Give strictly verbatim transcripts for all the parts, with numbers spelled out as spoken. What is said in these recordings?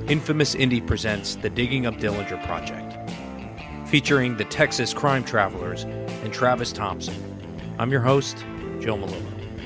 Infamous Indie presents the Digging Up Dillinger Project, featuring the Texas Crime Travelers and Travis Thompson. I'm your host, Joe Malillo.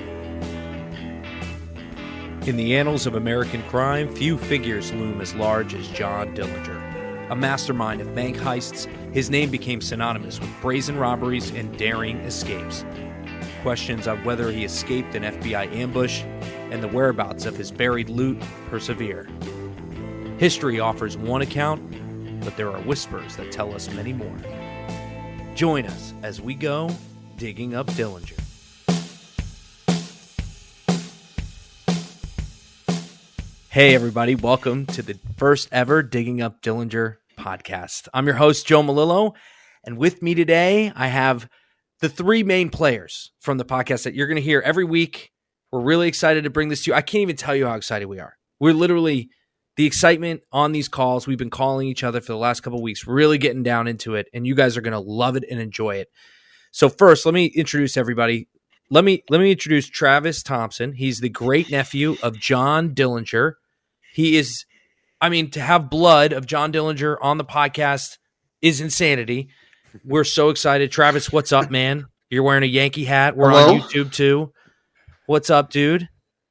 In the annals of American crime, few figures loom as large as John Dillinger. A mastermind of bank heists, his name became synonymous with brazen robberies and daring escapes. Questions on whether he escaped an F B I ambush and the whereabouts of his buried loot persevere. History offers one account, but there are whispers that tell us many more. Join us as we go digging up Dillinger. Hey everybody, welcome to the first ever Digging Up Dillinger podcast. I'm your host, Joe Malillo, and with me today, I have the three main players from the podcast that you're going to hear every week. We're really excited to bring this to you. I can't even tell you how excited we are. We're literally, the excitement on these calls, we've been calling each other for the last couple of weeks, really getting down into it, and you guys are going to love it and enjoy it. So first, let me introduce everybody. Let me let me introduce Travis Thompson. He's the great nephew of John Dillinger. He is, I mean, to have blood of John Dillinger on the podcast is insanity. We're so excited. Travis, what's up, man? You're wearing a Yankee hat. We're Hello? on YouTube, too. What's up, dude?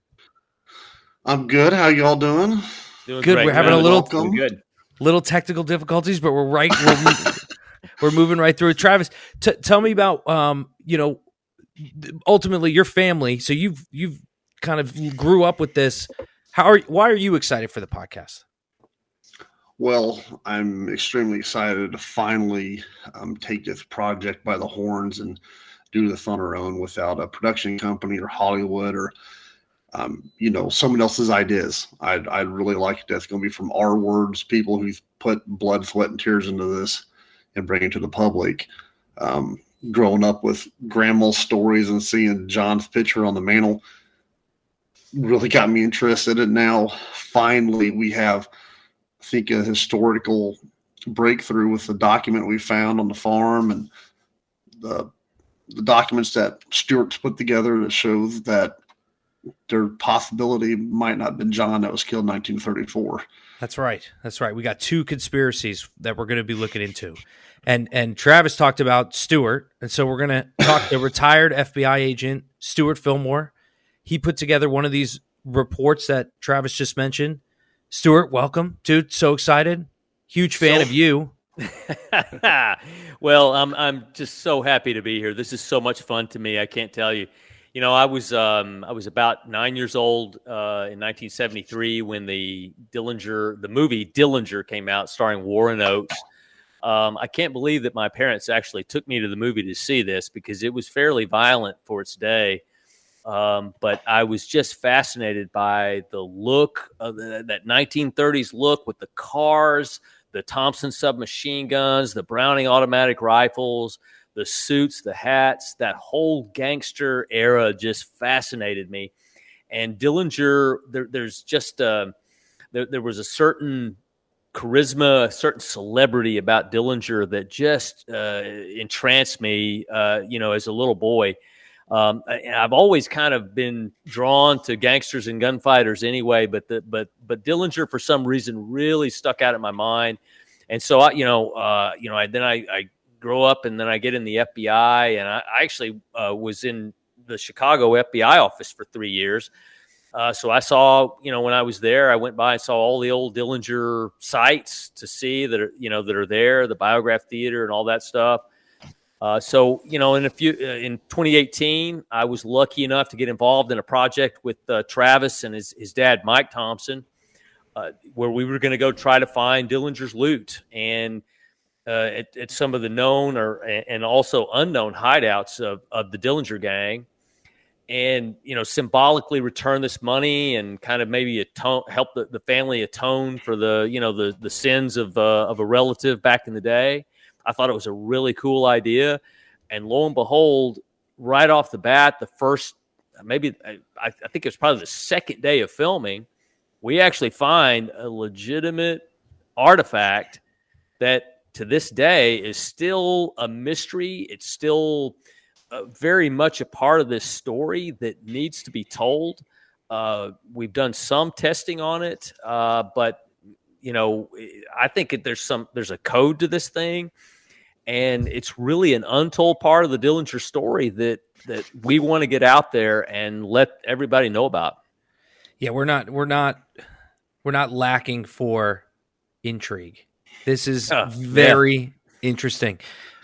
I'm good. How y'all doing? Doing Good. great. We're having a Doing little Welcome. good. little technical difficulties, but we're right. We're, mo- we're moving right through it. Travis, t- tell me about, um, you know, ultimately your family. So you've you've kind of grew up with this. How are why are you excited for the podcast? Well, I'm extremely excited to finally um, take this project by the horns and do this on our own without a production company or Hollywood or, um, you know, someone else's ideas. I'd, I'd really like it. That's going to be from our words, people who've put blood, sweat, and tears into this and bring it to the public. Um, growing up with grandma's stories and seeing John's picture on the mantle really got me interested. And now finally we have, I think, a historical breakthrough with the document we found on the farm and the the documents that Stewart's put together that shows that their possibility might not have been John that was killed in nineteen thirty-four. That's right. That's right. We got two conspiracies that we're going to be looking into. And and Travis talked about Stewart. And so we're going to talk to retired F B I agent Stuart Fillmore. He put together one of these reports that Travis just mentioned. Stuart, welcome, dude. So excited. Huge fan So- of you. Well, I'm I'm just so happy to be here. This is so much fun to me. I can't tell you. You know, I was um, I was about nine years old uh, in nineteen seventy-three when the Dillinger, the movie Dillinger, came out, starring Warren Oates. Um, I can't believe that my parents actually took me to the movie to see this because it was fairly violent for its day. Um, but I was just fascinated by the look of the, that nineteen thirties look with the cars, the Thompson submachine guns, the Browning automatic rifles, the suits, the hats. That whole gangster era just fascinated me. And Dillinger, there, there's just uh, there, there was a certain charisma, a certain celebrity about Dillinger that just uh, entranced me. Uh, you know, as a little boy. Um, I've always kind of been drawn to gangsters and gunfighters anyway, but the, but but Dillinger for some reason really stuck out in my mind, and so I, you know, uh, you know, I, then I, I grow up and then I get in the F B I, and I, I actually uh, was in the Chicago F B I office for three years. Uh, so I saw, you know, when I was there, I went by and saw all the old Dillinger sites to see that are, you know, that are there, the Biograph Theater and all that stuff. Uh, so, you know, in a few, uh, in twenty eighteen, I was lucky enough to get involved in a project with uh, Travis and his, his dad, Mike Thompson, uh, where we were going to go try to find Dillinger's loot and uh, at, at some of the known or and also unknown hideouts of, of the Dillinger gang, and, you know, symbolically return this money and kind of maybe atone, help the, the family atone for the, you know, the the sins of uh, of a relative back in the day. I thought it was a really cool idea. And lo and behold, right off the bat, the first, maybe, I, I think it was probably the second day of filming, we actually find a legitimate artifact that to this day is still a mystery. It's still uh, very much a part of this story that needs to be told. Uh, we've done some testing on it, uh, but you know, I think there's some there's a code to this thing, and it's really an untold part of the Dillinger story that that we want to get out there and let everybody know about. Yeah, we're not we're not we're not lacking for intrigue. This is uh, very yeah. interesting.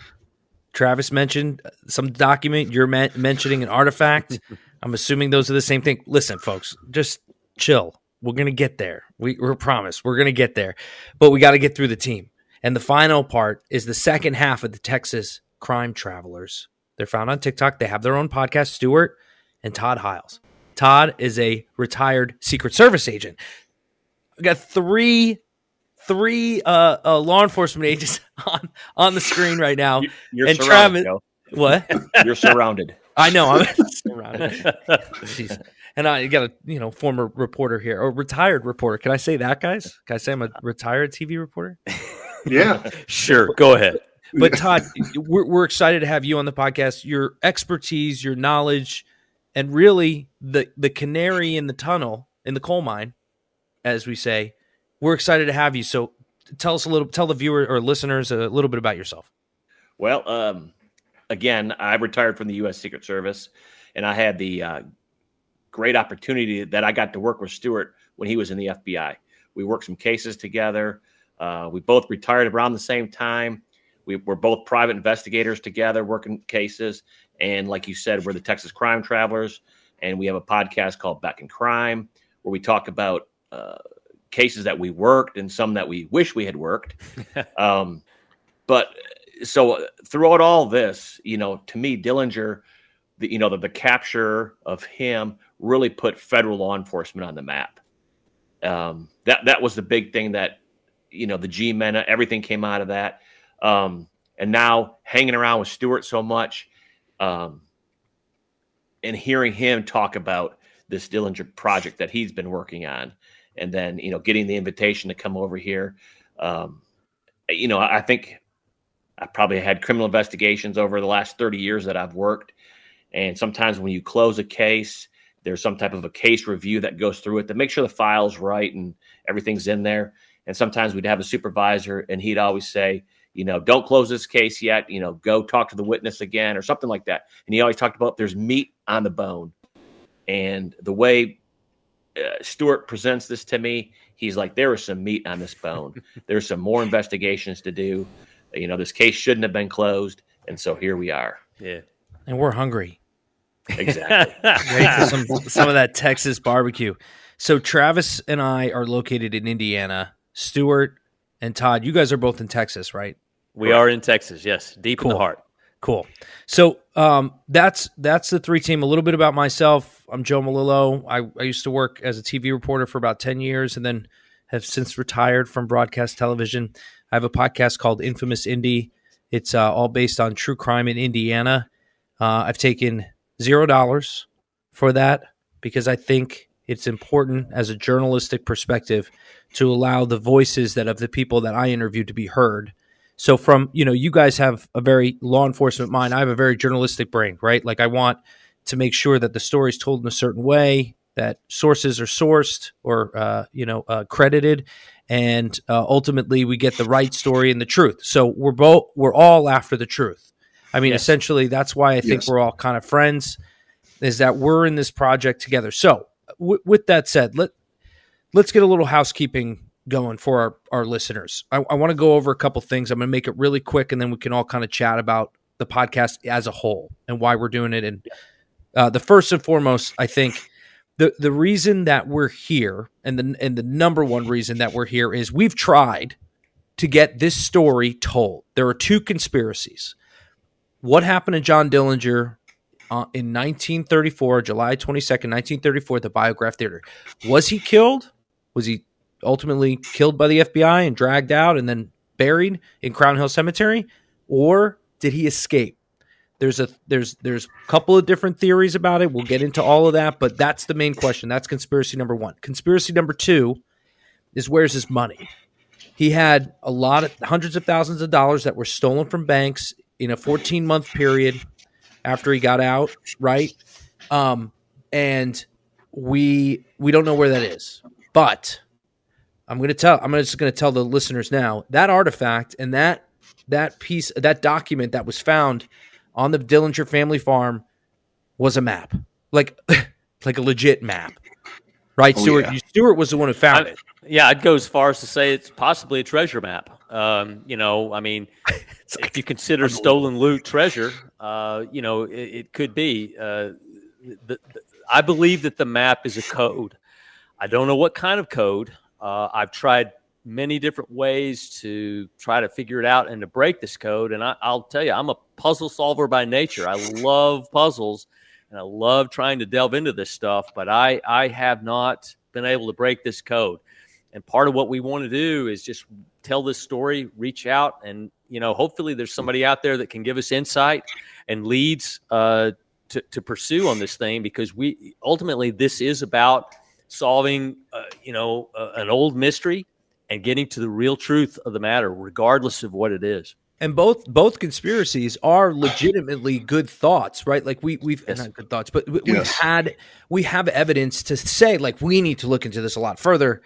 Travis mentioned some document. You're me- mentioning an artifact. I'm assuming those are the same thing. Listen, folks, just chill. We're going to get there. We, we're promised. We're going to get there. But we got to get through the team. And the final part is the second half of the Texas Crime Travelers. They're found on TikTok. They have their own podcast, Stuart and Todd Hiles. Todd is a retired Secret Service agent. We got three Three uh, uh, law enforcement agents on, on the screen right now. You're and surrounded, Travis, Joe. What? You're surrounded. I know. I'm surrounded. Jeez. And I got a you know former reporter here, or retired reporter. Can I say that, guys? Can I say I'm a retired T V reporter? Yeah, sure. Go ahead. But Todd, we're, we're excited to have you on the podcast. Your expertise, your knowledge, and really the the canary in the tunnel, in the coal mine, as we say. We're excited to have you. So tell us a little, tell the viewer or listeners a little bit about yourself. Well, um, again, I retired from the U S Secret Service, and I had the uh, great opportunity that I got to work with Stuart when he was in the F B I. We worked some cases together. Uh, we both retired around the same time. We were both private investigators together working cases. And like you said, we're the Texas Crime Travelers, and we have a podcast called Back in Crime where we talk about uh, cases that we worked and some that we wish we had worked. um, but so throughout all this, you know, to me, Dillinger, the, you know, the, the capture of him really put federal law enforcement on the map. Um, that, that was the big thing that, you know, the G-men, everything came out of that. Um, and now hanging around with Stuart so much, um, and hearing him talk about this Dillinger project that he's been working on, and then, you know, getting the invitation to come over here. Um, you know, I think I probably had criminal investigations over the last thirty years that I've worked. And sometimes when you close a case, there's some type of a case review that goes through it to make sure the file's right and everything's in there. And sometimes we'd have a supervisor and he'd always say, you know, don't close this case yet, you know, go talk to the witness again or something like that. And he always talked about there's meat on the bone. And the way Uh, Stuart presents this to me, he's like, there is some meat on this bone. There's some more investigations to do. You know, this case shouldn't have been closed. And so here we are. Yeah. And we're hungry. Exactly. Ready for some, some of that Texas barbecue. So Travis and I are located in Indiana. Stuart and Todd, you guys are both in Texas, right? We are in Texas, yes. Deep cool. in the heart. Cool. So um, that's that's the three team. A little bit about myself. I'm Joe Melillo. I, I used to work as a T V reporter for about ten years and then have since retired from broadcast television. I have a podcast called Infamous Indy. It's uh, all based on true crime in Indiana. Uh, I've taken zero dollars for that because I think it's important as a journalistic perspective to allow the voices that of the people that I interviewed to be heard. So from, you know, you guys have a very law enforcement mind. I have a very journalistic brain, right? Like I want to make sure that the story is told in a certain way, that sources are sourced or, uh, you know, uh, credited, and uh, ultimately we get the right story and the truth. So we're both, we're all after the truth. I mean, yes. Essentially that's why I think yes. we're all kind of friends, is that we're in this project together. So w- with that said, let, let's get a little housekeeping going for our, our listeners. I, I want to go over a couple things. I'm going to make it really quick, and then we can all kind of chat about the podcast as a whole and why we're doing it. And uh, the first and foremost, I think the the reason that we're here, and the and the number one reason that we're here, is we've tried to get this story told. There are two conspiracies. What happened to John Dillinger uh, in nineteen thirty-four, July twenty-second, nineteen thirty-four, at the Biograph Theater? Was he killed? Was he ultimately killed by the F B I and dragged out and then buried in Crown Hill Cemetery? Or did he escape? There's a there's there's a couple of different theories about it. We'll get into all of that, but that's the main question. That's conspiracy number one. Conspiracy number two is, where's his money? He had a lot of hundreds of thousands of dollars that were stolen from banks in a fourteen-month period after he got out, right? Um, and we we don't know where that is. But I'm going to tell, I'm just going to tell the listeners now that artifact and that, that piece, that document that was found on the Dillinger family farm was a map, like, like a legit map, right? Oh, Stuart, yeah. you, Stuart was the one who found I, it. Yeah, I'd go as far as to say it's possibly a treasure map. Um, you know, I mean, if you consider stolen loot treasure, uh, you know, it, it could be. Uh, the, the, I believe that the map is a code. I don't know what kind of code. Uh, I've tried many different ways to try to figure it out and to break this code. And I, I'll tell you, I'm a puzzle solver by nature. I love puzzles, and I love trying to delve into this stuff, but I, I have not been able to break this code. And part of what we want to do is just tell this story, reach out, and, you know, hopefully there's somebody out there that can give us insight and leads uh, to, to pursue on this thing, because we ultimately this is about solving, uh, you know, uh, an old mystery and getting to the real truth of the matter, regardless of what it is. And both both conspiracies are legitimately good thoughts, right? Like we we've Yes. not good thoughts, but we, we've Yes. had we have evidence to say like we need to look into this a lot further.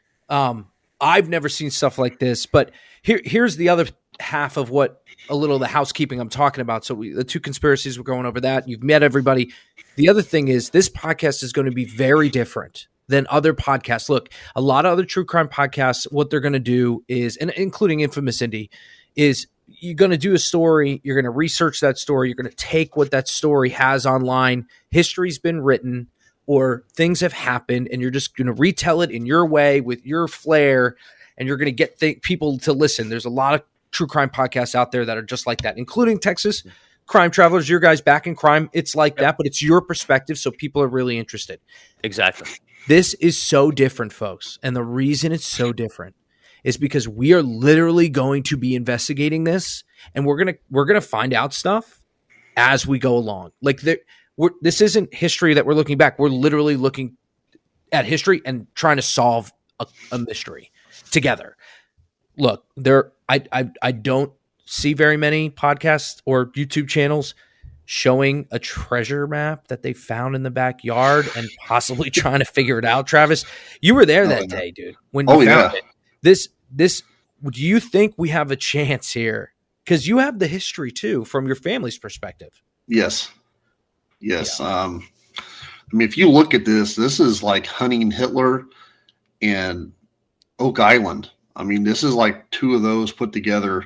Um, I've never seen stuff like this, but here here's the other half of what a little of the housekeeping I'm talking about. So we, the two conspiracies, we're going over that. You've met everybody. The other thing is this podcast is going to be very different than other podcasts. Look, a lot of other true crime podcasts, what they're going to do is, and including Infamous Indy, is you're going to do a story, you're going to research that story, you're going to take what that story has online, history's been written, or things have happened, and you're just going to retell it in your way with your flair, and you're going to get th- people to listen. There's a lot of true crime podcasts out there that are just like that, including Texas Crime Travelers, your guys back in crime. It's like that, but it's your perspective, so people are really interested. Exactly. This is so different, folks, and the reason it's so different is because we are literally going to be investigating this, and we're gonna we're gonna find out stuff as we go along. Like there, we're, this isn't history that we're looking back. We're literally looking at history and trying to solve a, a mystery together. Look, there, I, I I don't see very many podcasts or YouTube channels showing a treasure map that they found in the backyard and possibly trying to figure it out. Travis, you were there that Oh, yeah. day, dude. When you Oh, found yeah. it. This this do you think we have a chance here? Because you have the history too from your family's perspective. Yes. Yes. Um, I mean, if you look at this, this is like hunting Hitler and Oak Island. I mean, this is like two of those put together.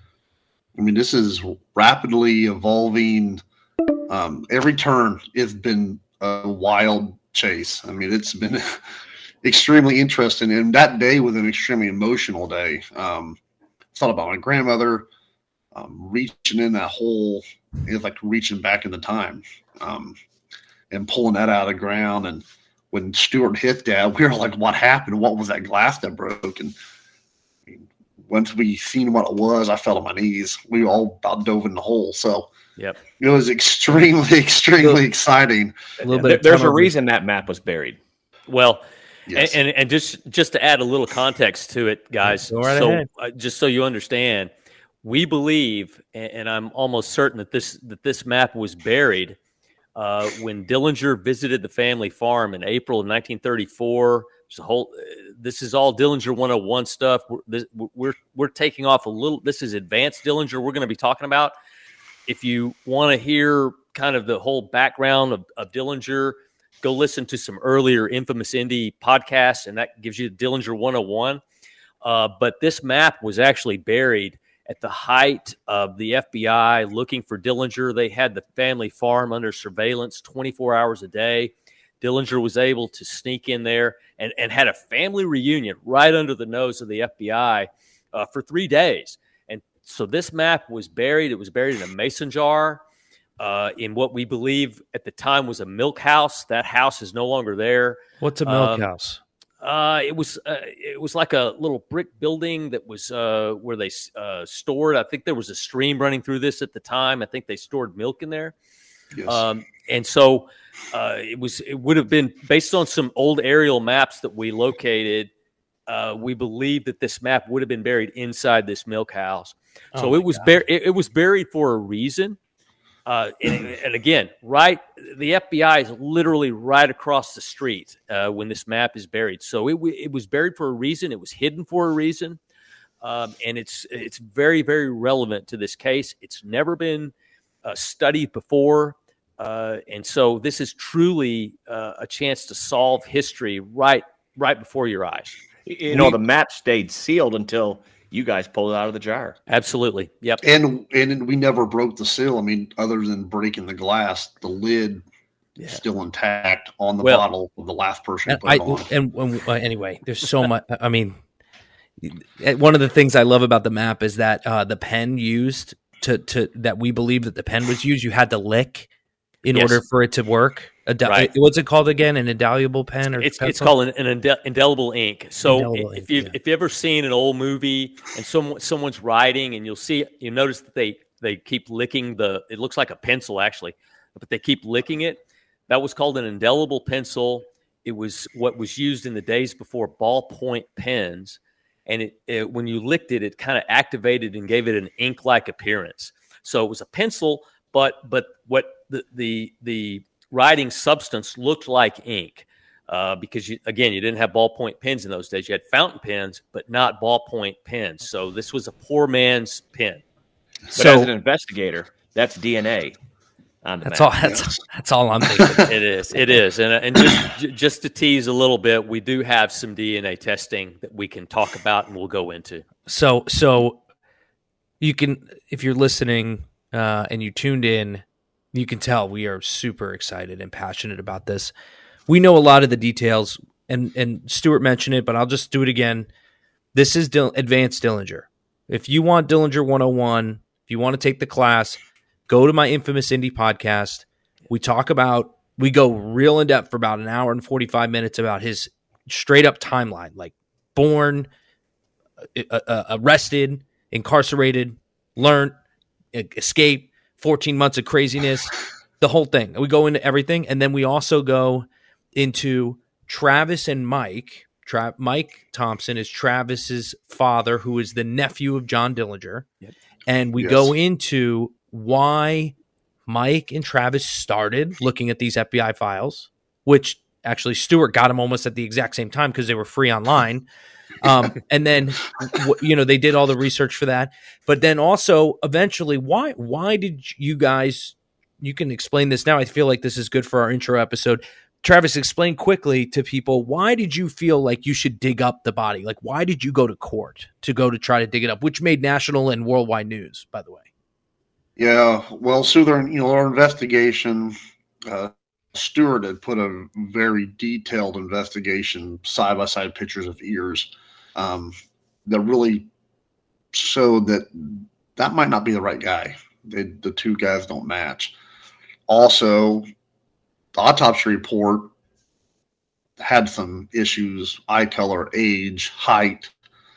I mean, this is rapidly evolving. Um, every turn, it's been a wild chase. I mean, it's been extremely interesting. And that day was an extremely emotional day. Um, thought about my grandmother um, reaching in that hole. It's like reaching back in the time um, and pulling that out of the ground. And when Stuart hit that, we were like, what happened? What was that glass that broke? And once we seen what it was, I fell on my knees. We all about dove in the hole. So Yep. it was extremely, extremely exciting. A little bit There- of There's a tunnel reason that map was buried. Well, Yes. and, and and just just to add a little context to it, guys. Go right so ahead. uh, just so you understand, we believe, and, and I'm almost certain that this that this map was buried uh, when Dillinger visited the family farm in April of nineteen thirty-four. There's a whole. Uh, this is all Dillinger one oh one stuff. We're, this, we're we're taking off a little. This is advanced Dillinger. We're going to be talking about. If you want to hear kind of the whole background of, of Dillinger, go listen to some earlier Infamous Indy podcasts, and that gives you Dillinger one oh one. Uh, but this map was actually buried at the height of the F B I looking for Dillinger. They had the family farm under surveillance twenty-four hours a day. Dillinger was able to sneak in there and, and had a family reunion right under the nose of the F B I uh, for three days. And so this map was buried. It was buried in a mason jar. Uh, in what we believe at the time was a milk house. That house is no longer there. What's a milk Um, house? Uh, it was uh, it was like a little brick building that was uh, where they uh, stored. I think there was a stream running through this at the time. I think they stored milk in there. Yes. Um, and so uh, it was it would have been based on some old aerial maps that we located. Uh, we believe that this map would have been buried inside this milk house. So Oh it my was God. buried. It, it was buried for a reason. Uh, and, and again, right, the F B I is literally right across the street uh, when this map is buried. So it, it was buried for a reason. It was hidden for a reason. Um, and it's it's very, very relevant to this case. It's never been uh, studied before. Uh, and so this is truly uh, a chance to solve history right right before your eyes. You know, we, the map stayed sealed until you guys pulled it out of the jar. Absolutely. Yep. And and we never broke the seal. I mean, other than breaking the glass, the lid yeah. is still intact on the well, bottle of the last person put I, it on. And, and uh, anyway, there's so much. I mean, one of the things I love about the map is that uh, the pen used to to that we believe that the pen was used, you had to lick in yes. order for it to work. Ad- right. What's it called again? An indelible pen or it's pencil? It's called an, an indel- indelible ink. So indelible if ink, you yeah. if you ever seen an old movie and someone someone's writing and you'll see you notice that they they keep licking the it looks like a pencil actually, but they keep licking it. That was called an indelible pencil. It was what was used in the days before ballpoint pens, and it, it when you licked it, it kind of activated and gave it an ink-like appearance. So it was a pencil, but but what the the the writing substance looked like ink uh, because, you, again, you didn't have ballpoint pens in those days. You had fountain pens, but not ballpoint pens. So this was a poor man's pen. But so, as an investigator, that's D N A on the that's map. all. That's, that's all I'm thinking. It is. It is. And, and just, just to tease a little bit, we do have some D N A testing that we can talk about and we'll go into. So, so you can, if you're listening uh, and you tuned in, you can tell we are super excited and passionate about this. We know a lot of the details, and, and Stuart mentioned it, but I'll just do it again. This is Dil- Advanced Dillinger. If you want Dillinger one oh one, if you want to take the class, go to my Infamous Indie podcast. We talk about, we go real in depth for about an hour and forty-five minutes about his straight up timeline, like born, uh, uh, arrested, incarcerated, learned, escaped, fourteen months of craziness, the whole thing. We go into everything. And then we also go into Travis and Mike. Tra- Mike Thompson is Travis's father, who is the nephew of John Dillinger. Yep. And we yes. go into why Mike and Travis started looking at these F B I files, which actually Stuart got them almost at the exact same time because they were free online. Um, and then, you know, they did all the research for that. But then also, eventually, why why did you guys, you can explain this now. I feel like this is good for our intro episode. Travis, explain quickly to people, why did you feel like you should dig up the body? Like, why did you go to court to go to try to dig it up, which made national and worldwide news, by the way? Yeah, well, so there, you know, our investigation, uh, Stuart had put a very detailed investigation, side-by-side pictures of ears um, that really showed that that might not be the right guy. They, the two guys don't match. Also, the autopsy report had some issues, eye color, age, height.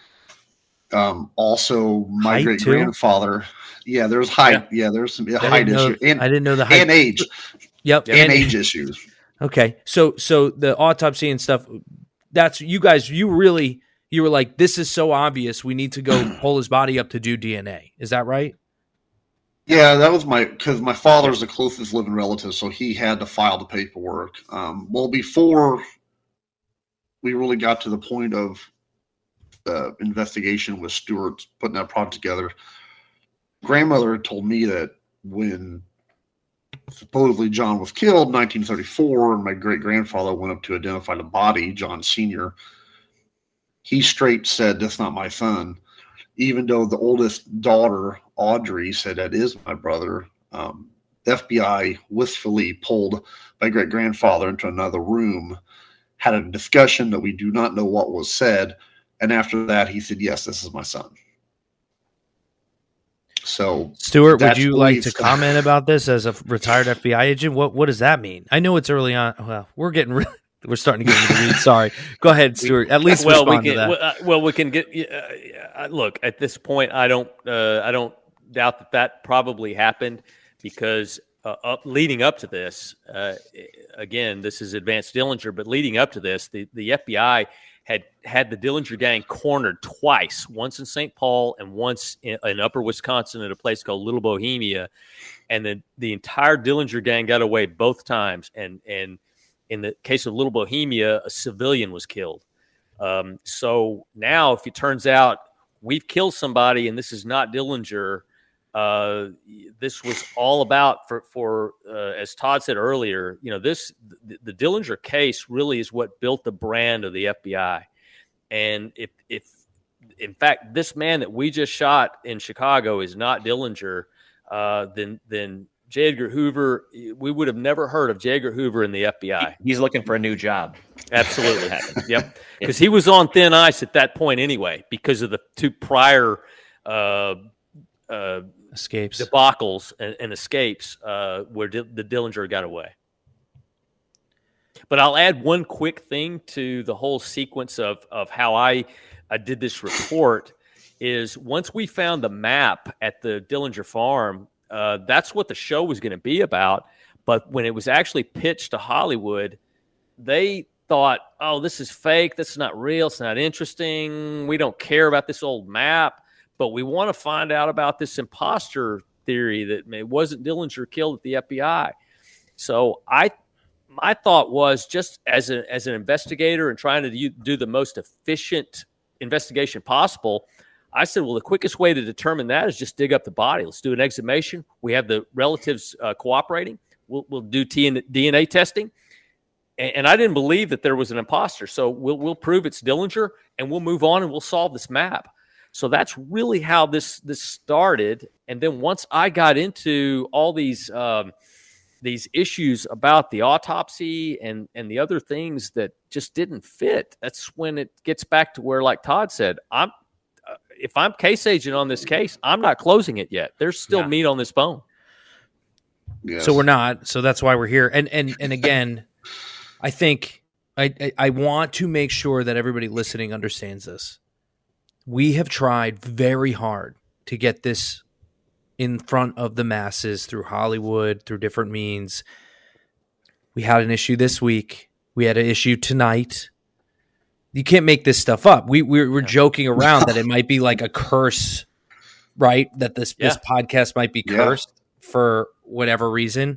Um, also, my height great-grandfather, too? yeah, there's height. Yeah, yeah there's some height issues. And, I didn't know the height. And age. Yep. And, and age issues. Okay. So so the autopsy and stuff, that's you guys, you really, you were like, this is so obvious. We need to go pull his body up to do D N A. Is that right? Yeah, that was my, because my father's the closest living relative, so he had to file the paperwork. Um, well, before we really got to the point of the investigation with Stuart putting that project together, grandmother had told me that when supposedly John was killed in nineteen thirty-four, and my great-grandfather went up to identify the body, John Senior, he straight said, "That's not my son." Even though the oldest daughter, Audrey, said, "That is my brother." Um, the F B I wistfully pulled my great-grandfather into another room, had a discussion that we do not know what was said, and after that, he said, "Yes, this is my son." So, Stuart, would you like to comment about this as a retired F B I agent? What what does that mean? I know it's early on. Well, we're getting really, we're starting to get into the weeds. Sorry. Go ahead, Stuart. At least well, respond we can. to that. Well, uh, well, we can get. Uh, look, at this point, I don't. Uh, I don't doubt that that probably happened because uh, up leading up to this, uh, again, this is advanced Dillinger, but leading up to this, the, the F B I had had the Dillinger gang cornered twice, once in Saint Paul and once in, in upper Wisconsin at a place called Little Bohemia. And then the entire Dillinger gang got away both times. And, and in the case of Little Bohemia, a civilian was killed. Um, so now if it turns out we've killed somebody and this is not Dillinger, uh, this was all about for, for uh, as Todd said earlier, you know, this, the, the Dillinger case really is what built the brand of the F B I. And if, if, in fact, this man that we just shot in Chicago is not Dillinger, uh, then, then J. Edgar Hoover, we would have never heard of J. Edgar Hoover in the F B I. He's looking for a new job. Absolutely. Yep. Because he was on thin ice at that point anyway, because of the two prior uh, uh, escapes, debacles and, and escapes uh, where D- the Dillinger got away. But I'll add one quick thing to the whole sequence of, of how I, I did this report is once we found the map at the Dillinger farm, uh, that's what the show was going to be about. But when it was actually pitched to Hollywood, they thought, oh, this is fake. This is not real. It's not interesting. We don't care about this old map, but we want to find out about this imposter theory that it wasn't Dillinger killed at the F B I. So I, my thought was just as a, as an investigator and trying to do, do the most efficient investigation possible, I said, well, the quickest way to determine that is just dig up the body. Let's do an exhumation. We have the relatives uh, cooperating. We'll, we'll do D N A testing. And I didn't believe that there was an imposter. So we'll we'll prove it's Dillinger, and we'll move on and we'll solve this map. So that's really how this this started. And then once I got into all these um, these issues about the autopsy and and the other things that just didn't fit, that's when it gets back to where, like Todd said, I'm uh, if I'm case agent on this case, I'm not closing it yet. There's still yeah. meat on this bone. Yes. So we're not. So that's why we're here. And and and again. I think I, I, I want to make sure that everybody listening understands this. We have tried very hard to get this in front of the masses through Hollywood, through different means. We had an issue this week. We had an issue tonight. You can't make this stuff up. We, we're, we're joking around that it might be like a curse, right? That this, yeah. this podcast might be cursed yeah. for whatever reason.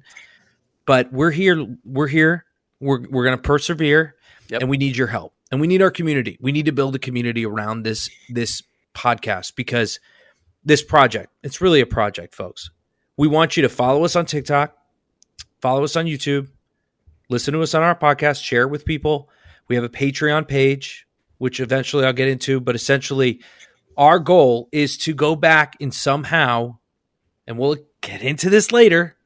But we're here. We're here. We're we're going to persevere, yep. and we need your help, and we need our community. We need to build a community around this this podcast because this project, it's really a project, folks. We want you to follow us on TikTok, follow us on YouTube, listen to us on our podcast, share with people. We have a Patreon page, which eventually I'll get into, but essentially our goal is to go back and somehow, and we'll get into this later,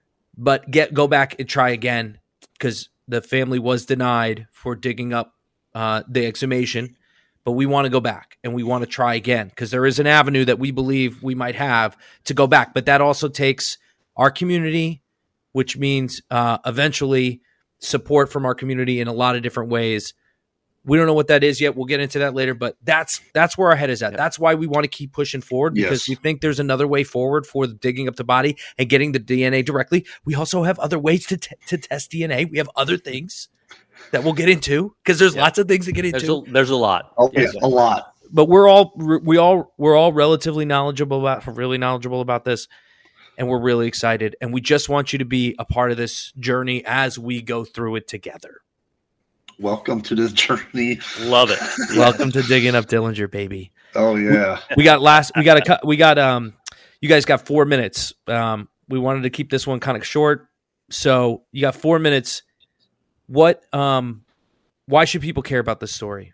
but get go back and try again because the family was denied for digging up uh, the exhumation, but we want to go back and we want to try again because there is an avenue that we believe we might have to go back. But that also takes our community, which means uh, eventually support from our community in a lot of different ways. We don't know what that is yet. We'll get into that later, but that's that's where our head is at. Yeah. That's why we want to keep pushing forward because yes. we think there's another way forward for digging up the body and getting the D N A directly. We also have other ways to t- to test D N A. We have other things that we'll get into because there's yeah. lots of things to get into. There's a, there's a lot. Oh, yeah, a lot. But we're all we all we're all relatively knowledgeable about really knowledgeable about this, and we're really excited. And we just want you to be a part of this journey as we go through it together. Welcome to this journey. Love it. Welcome to digging up Dillinger, baby. Oh yeah. We, we got last. We got a. We got um. You guys got four minutes. Um. We wanted to keep this one kind of short, so you got four minutes. What um. Why should people care about this story?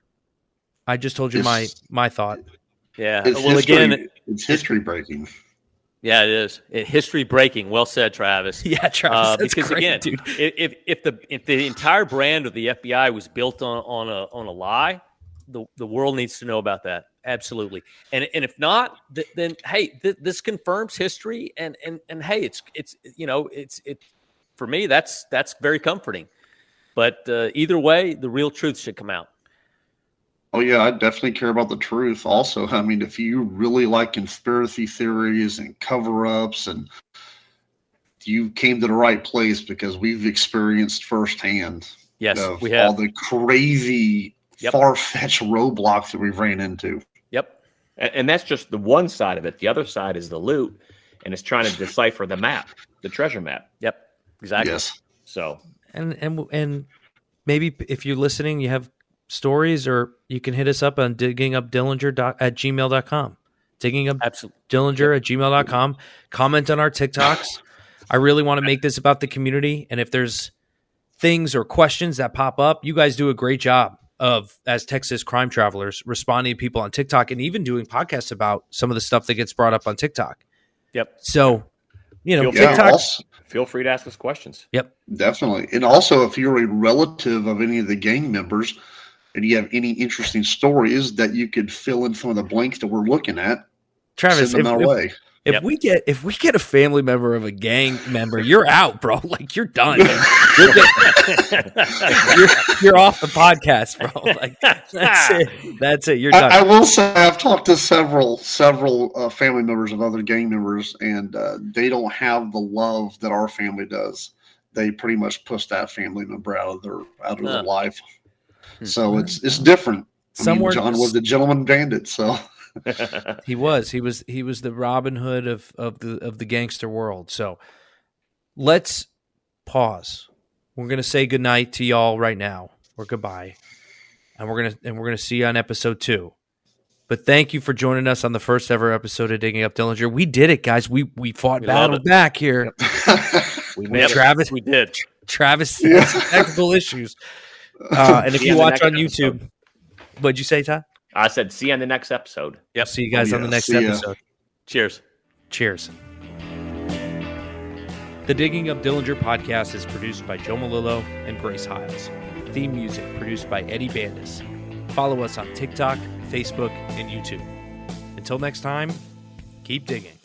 I just told you it's, my my thought. Yeah. It's well, history, again, it's history breaking. Yeah, it is. It, history breaking. Well said, Travis. Yeah, Travis. Uh, that's because great, again, dude. if if the if the entire brand of the F B I was built on on a on a lie, the the world needs to know about that. Absolutely. And and if not, th- then hey, th- this confirms history. And and and hey, it's it's you know it's it for me. That's that's very comforting. But uh, either way, the real truth should come out. Oh, yeah, I definitely care about the truth also. I mean, if you really like conspiracy theories and cover-ups and you came to the right place because we've experienced firsthand. Yes, of we have all the crazy, yep. far-fetched roadblocks that we've ran into. Yep. And, and that's just the one side of it. The other side is the loot, and it's trying to decipher the map, the treasure map. Yep. Exactly. Yes. So, and and and maybe if you're listening, you have stories, or you can hit us up on digging up dillinger at gmail dot com. Digging up Absolutely. Dillinger at gmail dot com. Comment on our TikToks. I really want to make this about the community. And if there's things or questions that pop up, you guys do a great job of, as Texas crime travelers, responding to people on TikTok and even doing podcasts about some of the stuff that gets brought up on TikTok. Yep. So, you know, feel, TikTok. Also, feel free to ask us questions. Yep. Definitely. And also, if you're a relative of any of the gang members and you have any interesting stories that you could fill in some of the blanks that we're looking at, Travis, send them if, our if, way. If Yep. we get if we get a family member of a gang member, you're out, bro. Like you're done. You're, you're, you're off the podcast, bro. Like that's it. That's it. You're done. I, I will say I've talked to several several uh, family members of other gang members, and uh, they don't have the love that our family does. They pretty much push that family member out of their out of Huh. their life. Hmm. So it's it's different. I Somewhere mean, John was the gentleman bandit, so. He was. He was. He was the Robin Hood of of the of the gangster world. So let's pause. We're gonna say goodnight to y'all right now, or goodbye, and we're gonna and we're gonna see you on episode two. But thank you for joining us on the first ever episode of Digging Up Dillinger. We did it, guys. We we fought We battle love it. back here. We Yep. made it. Travis, We did. Travis, Yeah. had some technical issues. Uh, and if See you you on the watch on next YouTube, episode. what'd you say, Todd? I said, see you on the next episode. Yep. See you guys Oh, on the yeah. next See ya. episode. Cheers. Cheers. The Digging Up Dillinger podcast is produced by Joe Malillo and Grace Hiles. Theme music produced by Eddie Bandis. Follow us on TikTok, Facebook, and YouTube. Until next time, keep digging.